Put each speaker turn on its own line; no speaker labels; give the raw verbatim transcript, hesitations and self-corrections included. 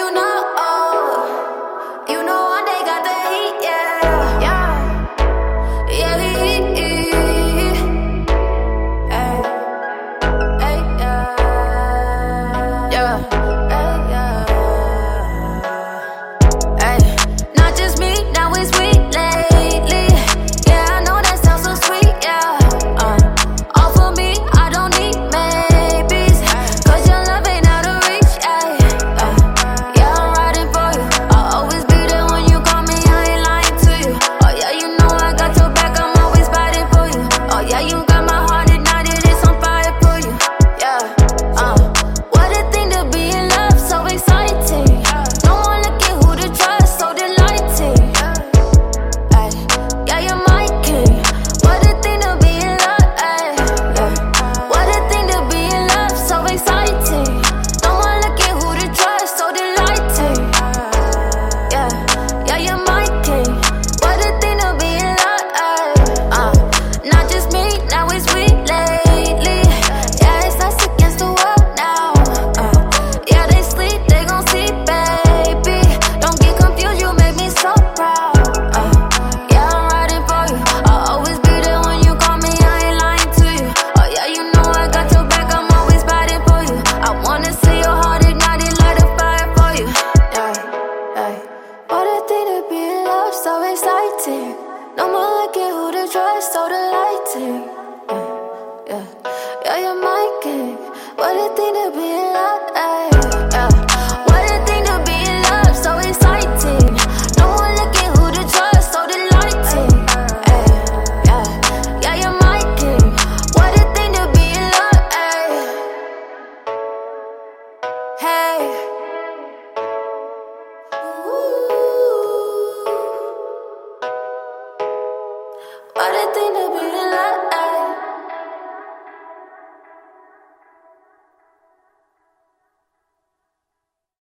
you know, oh, you know one day got the heat, yeah, yeah, yeah, heat, hey, hey, yeah, yeah, hey, yeah, hey. Not just me, now it's we lately. Yeah, I know that sounds so sweet, yeah. Uh, all for me, I don't need maybes, 'cause your love ain't out of reach, yeah. Uh, yeah, I'm riding for you. I'll always be there when you call me, I ain't lying to you. Oh yeah, you know I got your back, I'm always fighting for you. Oh yeah, you got my heart ignited, it's on fire for you. Yeah, uh, what a thing to be in love, so exciting. No one looking who to trust, so delighting. Ay, yeah, you're my king. What a thing to be in love, ay, yeah. What a thing to be in love, so exciting. No one looking who to trust, so delighting. Yeah, yeah, you're my king. What a thing to be in love, ay, uh, not just me, now it's we lately. Yeah, it's us against the world now. Uh, yeah, they sleep, they gon' see, baby. Don't get confused, you make me so proud. Uh, yeah, I'm riding for you. I'll always be there when you call me, I ain't lying to you. Oh yeah, you know I got your back, I'm always fighting for you. I wanna see your heart ignited, light a fire for you. Yeah, hey. What a thing to be in love, so exciting. No more looking who to trust, so delighting. Yeah, yeah, you're my king. What a thing to be in love, ay, yeah. What a thing to be in love, so exciting. No one looking who to trust, so delighting. Ay, yeah, yeah, you're my king. What a thing to be in love, ay. Hey. Ooh. What a thing to be